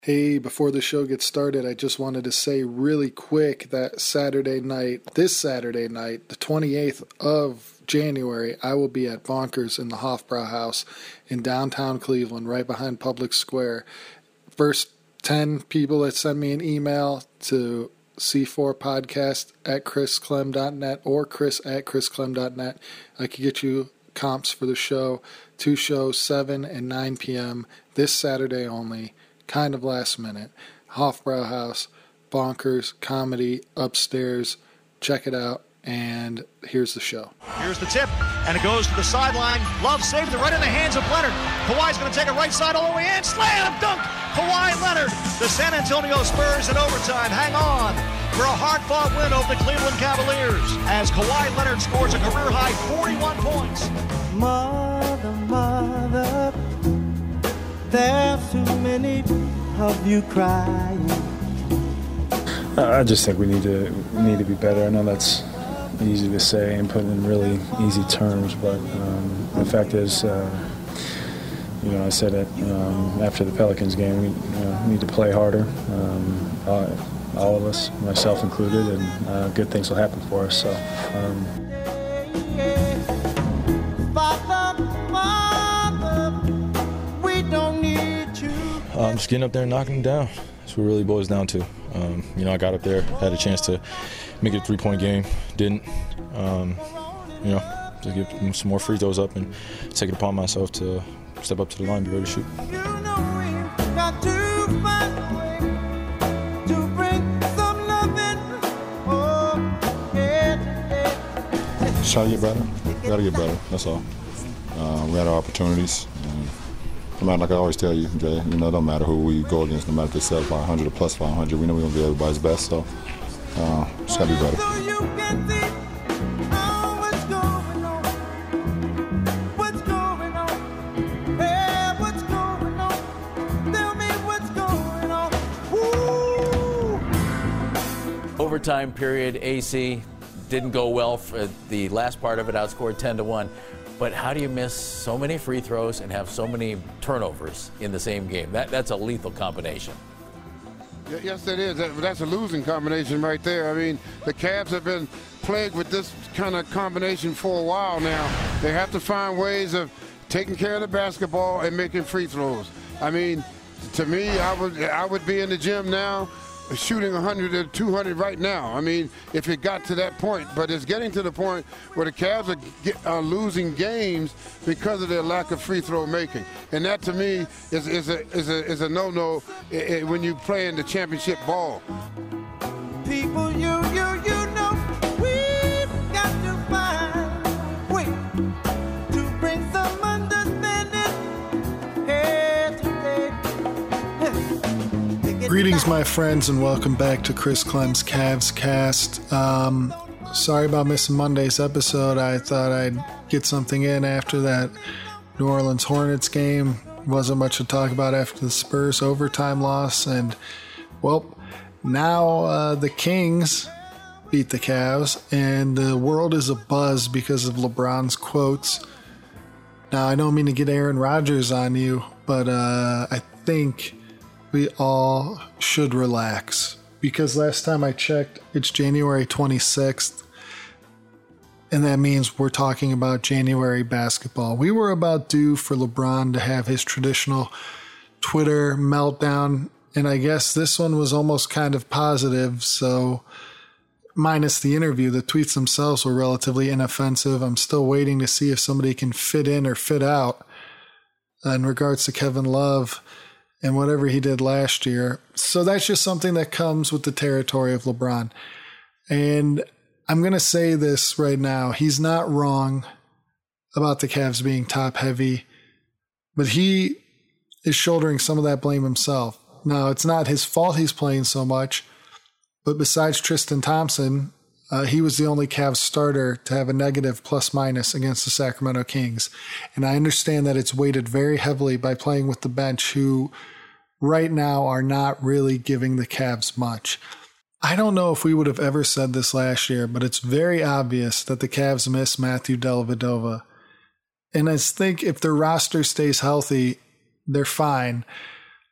Hey, before the show gets started, I just wanted to say really quick that this Saturday night, the 28th of January, I will be at Bonkers in the Hofbrauhaus in downtown Cleveland, right behind Public Square. First 10 people that send me an email to c4podcast@chrisclem.net or chris@chrisclem.net, I can get you comps for the show. 2 shows, 7 and 9 p.m. this Saturday only. Kind of last minute. Hofbrauhaus, Bonkers, comedy, upstairs. Check it out, and here's the show. Here's the tip, and it goes to the sideline. Love saved it right in the hands of Leonard. Kawhi's going to take it right side all the way in. Slam dunk! Kawhi Leonard. The San Antonio Spurs in overtime hang on for a hard-fought win over the Cleveland Cavaliers as Kawhi Leonard scores a career-high 41 points. Mother, there's too many of you crying. I just think we need to be better. I know that's easy to say and put in really easy terms, but the fact is, I said it after the Pelicans game. We need to play harder, all of us, myself included, and good things will happen for us. So. Just getting up there and knocking them down. That's what it really boils down to. I got up there, had a chance to make it a 3-point game. Didn't. To get some more free throws up and take it upon myself to step up to the line and be ready to shoot. Just try to get better. Got to get better. That's all. We had our opportunities. No matter, like I always tell you, Jay, it don't matter who we go against, no matter if they sell 500 or plus 500, we know we're going to be everybody's best, so just got to be better. Overtime period, AC didn't go well for the last part of it, outscored 10-1. But how do you miss so many free throws and have so many turnovers in the same game? That's a lethal combination. Yes, it is. That's a losing combination right there. I mean, the Cavs have been plagued with this kind of combination for a while now. They have to find ways of taking care of the basketball and making free throws. I mean, to me, I would be in the gym now shooting 100 or 200 right now. I mean, if it got to that point. But it's getting to the point where the Cavs are losing games because of their lack of free throw making. And that, to me, is a no-no when you play in the championship ball. People, we've got to find a way to bring some understanding here today. Greetings, my friends, and welcome back to Chris Clem's Cavs Cast. Sorry about missing Monday's episode. I thought I'd get something in after that New Orleans Hornets game. Wasn't much to talk about after the Spurs overtime loss. And, well, now the Kings beat the Cavs, and the world is abuzz because of LeBron's quotes. Now, I don't mean to get Aaron Rodgers on you, but I think we all should relax, because last time I checked, it's January 26th, and that means we're talking about January basketball. We were about due for LeBron to have his traditional Twitter meltdown, and I guess this one was almost kind of positive, so minus the interview, the tweets themselves were relatively inoffensive. I'm still waiting to see if somebody can fit in or fit out in regards to Kevin Love and whatever he did last year. So that's just something that comes with the territory of LeBron. And I'm going to say this right now. He's not wrong about the Cavs being top heavy, but he is shouldering some of that blame himself. Now, it's not his fault he's playing so much, but besides Tristan Thompson, he was the only Cavs starter to have a negative plus-minus against the Sacramento Kings. And I understand that it's weighted very heavily by playing with the bench, who right now are not really giving the Cavs much. I don't know if we would have ever said this last year, but it's very obvious that the Cavs miss Matthew Dellavedova. And I think if their roster stays healthy, they're fine.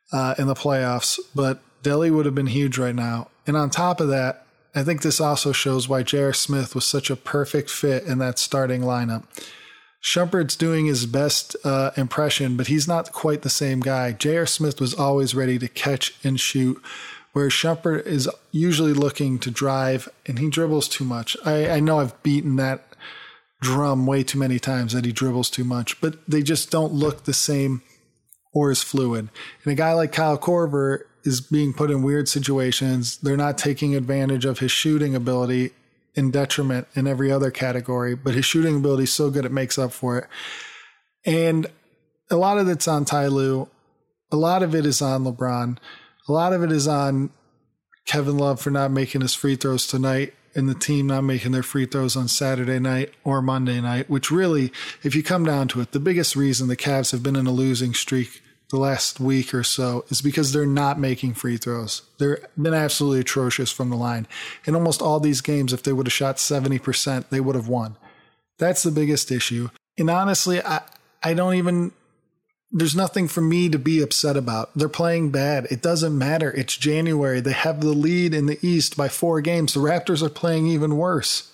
in the playoffs, but Delly would have been huge right now. And on top of that, I think this also shows why J.R. Smith was such a perfect fit in that starting lineup. Shumpert's doing his best impression, but he's not quite the same guy. J.R. Smith was always ready to catch and shoot, whereas Shumpert is usually looking to drive, and he dribbles too much. I know I've beaten that drum way too many times that he dribbles too much, but they just don't look the same or as fluid. And a guy like Kyle Korver is being put in weird situations. They're not taking advantage of his shooting ability in detriment in every other category, but his shooting ability is so good it makes up for it. And a lot of it's on Ty Lue. A lot of it is on LeBron. A lot of it is on Kevin Love for not making his free throws tonight and the team not making their free throws on Saturday night or Monday night, which really, if you come down to it, the biggest reason the Cavs have been in a losing streak the last week or so is because they're not making free throws. They've been absolutely atrocious from the line. In almost all these games, if they would have shot 70%, they would have won. That's the biggest issue. And honestly, I don't even, there's nothing for me to be upset about. They're playing bad. It doesn't matter. It's January. They have the lead in the East by 4 games. The Raptors are playing even worse.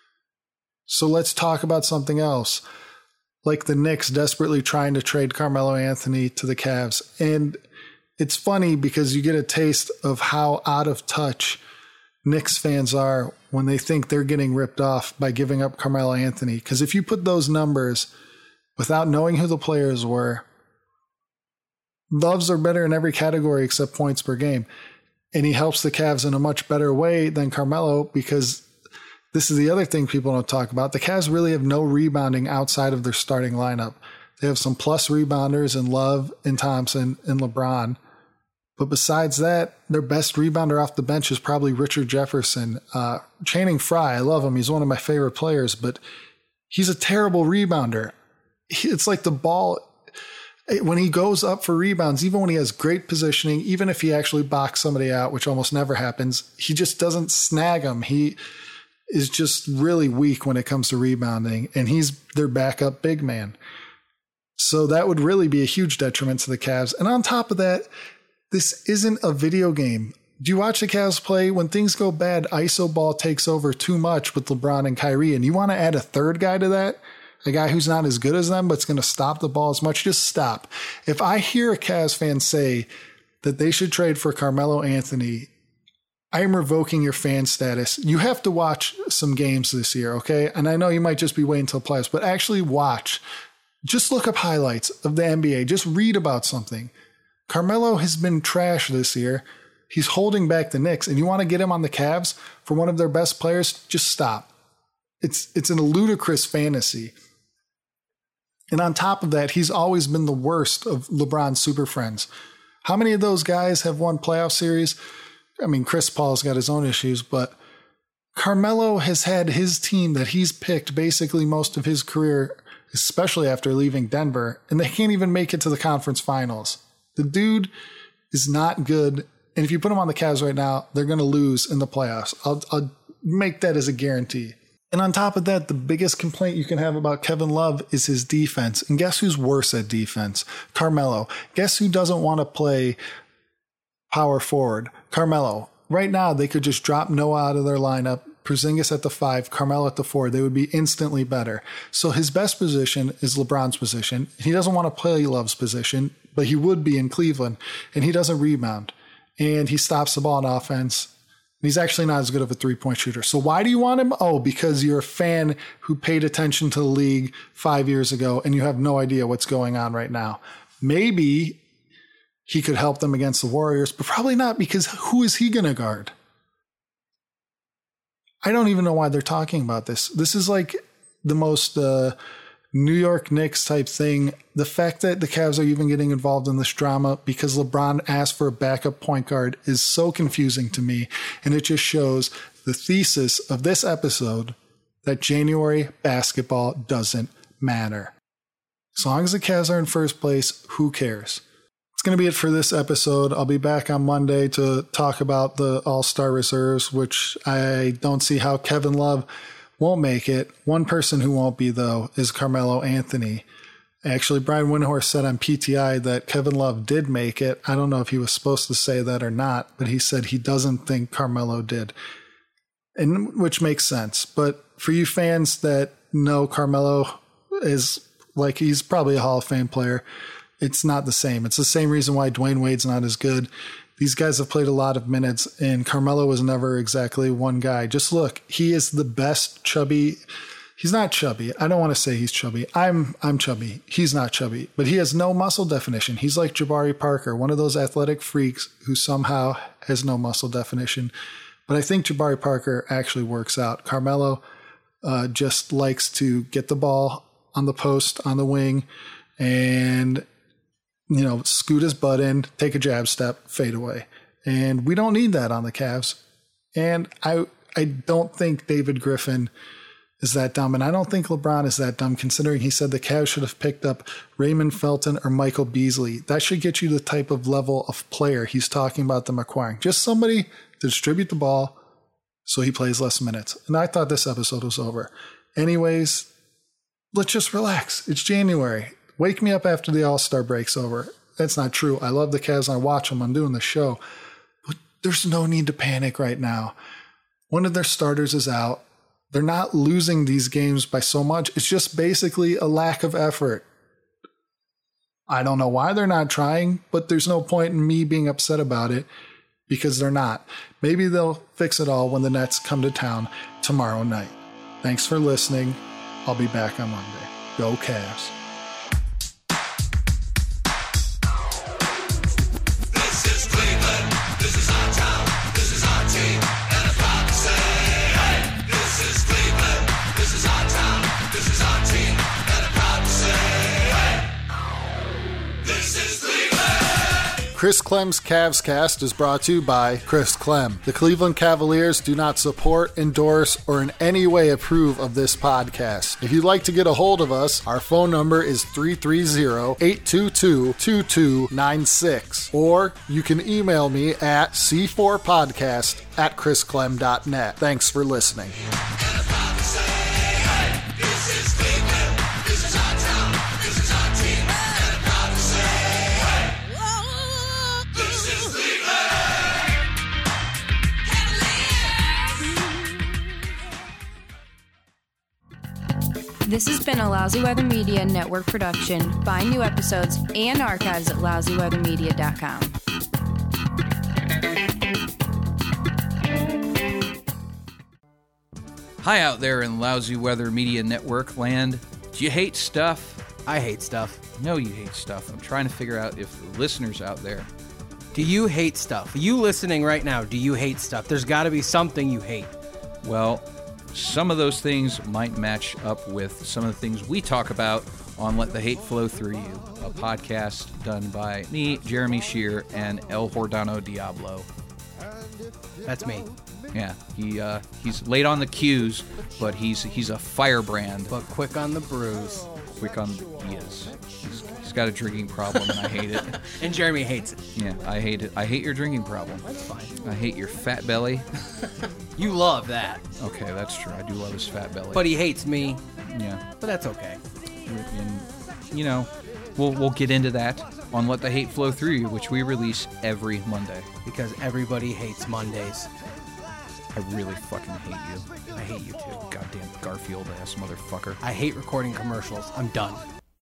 So let's talk about something else. Like the Knicks desperately trying to trade Carmelo Anthony to the Cavs. And it's funny because you get a taste of how out of touch Knicks fans are when they think they're getting ripped off by giving up Carmelo Anthony. Because if you put those numbers without knowing who the players were, Loves are better in every category except points per game. And he helps the Cavs in a much better way than Carmelo because this is the other thing people don't talk about. The Cavs really have no rebounding outside of their starting lineup. They have some plus rebounders in Love and Thompson and LeBron. But besides that, their best rebounder off the bench is probably Richard Jefferson. Channing Frye, I love him. He's one of my favorite players, but he's a terrible rebounder. It's like the ball, when he goes up for rebounds, even when he has great positioning, even if he actually boxes somebody out, which almost never happens, he just doesn't snag them. He is just really weak when it comes to rebounding, and he's their backup big man. So that would really be a huge detriment to the Cavs. And on top of that, this isn't a video game. Do you watch the Cavs play? When things go bad, ISO ball takes over too much with LeBron and Kyrie, and you want to add a third guy to that? A guy who's not as good as them, but it's going to stop the ball as much? Just stop. If I hear a Cavs fan say that they should trade for Carmelo Anthony, I am revoking your fan status. You have to watch some games this year, okay? And I know you might just be waiting until playoffs, but actually watch. Just look up highlights of the NBA. Just read about something. Carmelo has been trash this year. He's holding back the Knicks, and you want to get him on the Cavs for one of their best players? Just stop. It's a ludicrous fantasy. And on top of that, he's always been the worst of LeBron's super friends. How many of those guys have won playoff series? I mean, Chris Paul's got his own issues, but Carmelo has had his team that he's picked basically most of his career, especially after leaving Denver, and they can't even make it to the conference finals. The dude is not good, and if you put him on the Cavs right now, they're going to lose in the playoffs. I'll make that as a guarantee. And on top of that, the biggest complaint you can have about Kevin Love is his defense. And guess who's worse at defense? Carmelo. Guess who doesn't want to play power forward? Carmelo. Right now, they could just drop Noah out of their lineup, Porzingis at the 5, Carmelo at the 4. They would be instantly better. So his best position is LeBron's position. He doesn't want to play Love's position, but he would be in Cleveland. And he doesn't rebound. And he stops the ball in offense. And he's actually not as good of a three-point shooter. So why do you want him? Oh, because you're a fan who paid attention to the league 5 years ago and you have no idea what's going on right now. Maybe he could help them against the Warriors, but probably not, because who is he going to guard? I don't even know why they're talking about this. This is like the most New York Knicks type thing. The fact that the Cavs are even getting involved in this drama because LeBron asked for a backup point guard is so confusing to me. And it just shows the thesis of this episode that January basketball doesn't matter. As long as the Cavs are in first place, who cares? It's going to be it for this episode. I'll be back on Monday to talk about the All-Star reserves, which I don't see how Kevin Love won't make it. One person who won't be, though, is Carmelo Anthony. Actually, Brian Windhorst said on PTI that Kevin Love did make it. I don't know if he was supposed to say that or not, but he said he doesn't think Carmelo did, and which makes sense. But for you fans that know Carmelo is like, he's probably a Hall of Fame player, it's not the same. It's the same reason why Dwayne Wade's not as good. These guys have played a lot of minutes, and Carmelo was never exactly one guy. Just look, he is the best chubby. He's not chubby. I don't want to say he's chubby. I'm chubby. He's not chubby, but he has no muscle definition. He's like Jabari Parker, one of those athletic freaks who somehow has no muscle definition. But I think Jabari Parker actually works out. Carmelo just likes to get the ball on the post, on the wing, and, you know, scoot his butt in, take a jab step, fade away. And we don't need that on the Cavs. And I don't think David Griffin is that dumb. And I don't think LeBron is that dumb, considering he said the Cavs should have picked up Raymond Felton or Michael Beasley. That should get you the type of level of player he's talking about them acquiring. Just somebody to distribute the ball so he plays less minutes. And I thought this episode was over. Anyways, let's just relax. It's January. Wake me up after the All-Star break's over. That's not true. I love the Cavs. I watch them. I'm doing the show. But there's no need to panic right now. One of their starters is out. They're not losing these games by so much. It's just basically a lack of effort. I don't know why they're not trying, but there's no point in me being upset about it because they're not. Maybe they'll fix it all when the Nets come to town tomorrow night. Thanks for listening. I'll be back on Monday. Go Cavs. Chris Clem's Cavs Cast is brought to you by Chris Clem. The Cleveland Cavaliers do not support, endorse, or in any way approve of this podcast. If you'd like to get a hold of us, our phone number is 330-822-2296. Or you can email me at c4podcast@chrisclem.net. Thanks for listening. This has been a Lousy Weather Media Network production. Find new episodes and archives at lousyweathermedia.com. Hi out there in Lousy Weather Media Network land. Do you hate stuff? I hate stuff. No, you hate stuff. I'm trying to figure out if the listeners out there. Do you hate stuff? You listening right now, do you hate stuff? There's got to be something you hate. Well, some of those things might match up with some of the things we talk about on Let the Hate Flow Through You, a podcast done by me, Jeremy Shear, and El Hordano Diablo. That's me. Yeah, he's late on the cues, but he's a firebrand. But quick on the bruise. He is. He's got a drinking problem, and I hate it. And Jeremy hates it. Yeah, I hate it. I hate your drinking problem. That's fine. I hate your fat belly. You love that. Okay, that's true. I do love his fat belly. But he hates me. Yeah. But that's okay. And, you know, we'll get into that on Let the Hate Flow Through You, which we release every Monday. Because everybody hates Mondays. I really fucking hate you. I hate you too. Goddamn Garfield-ass motherfucker. I hate recording commercials. I'm done.